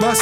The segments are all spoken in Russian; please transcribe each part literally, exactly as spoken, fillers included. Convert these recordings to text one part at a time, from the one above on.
Вас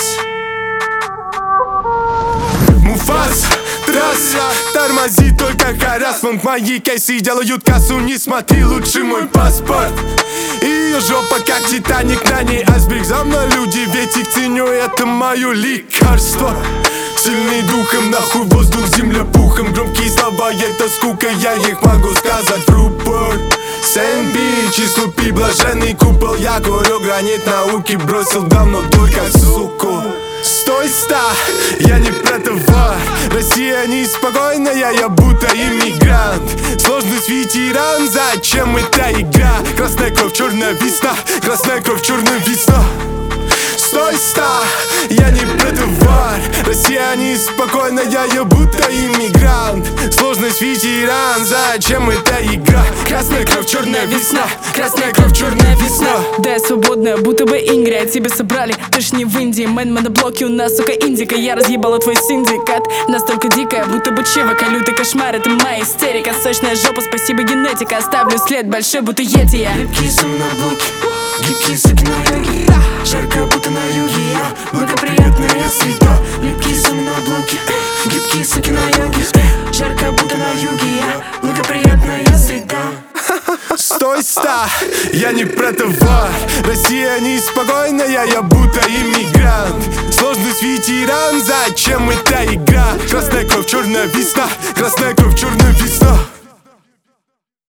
Муфас, трасса, тормози только харассмент. Мои кейсы делают кассу, не смотри, лучше мой паспорт. Ее жопа как Титаник, на ней айсберг. За мной люди, ведь их ценю, это мое лекарство. Сильный духом, нахуй воздух, земля пухом. Громкие слова, это скука, я их могу сказать в рупор. Сэмби, число пи, блаженный купол. Я курю гранит науки, бросил давно дурь как суку. Стой, ста, я не про товар. Россия неспокойная, я будто иммигрант. Сложность ветеран, зачем эта игра? Красная кровь, черная весна, красная кровь, черная весна. Стой, ста, я не про товар. Россия неспокойная, я будто иммигрант. Сложность ветеран, зачем эта игра? Красная кровь, черная весна, красная кровь, черная весна. Да, я свободная, будто бы Ингрия. Тебя собрали, ты ж не в Индии. Мэн, моноблоки, у нас, сука, индика. Я разъебала твой синдикат. Настолько дикая, будто бы чевака. Лютый кошмар, это моя истерика. Сочная жопа, спасибо генетика. Оставлю след большой, будто йети я. Липкие моноблоки, гибкие суки на йоге. Жарко, будто на юге. Благоприятная среда. Липкие моноблоки, гибкие суки на йоге. Жарко, будто на юге. Благоприятная среда. Стой, ста, я не про товар. Россия неспокойная, я будто иммигрант. Сложность ветеран, зачем эта игра? Красная кровь, черная весна, красная кровь, черная весна.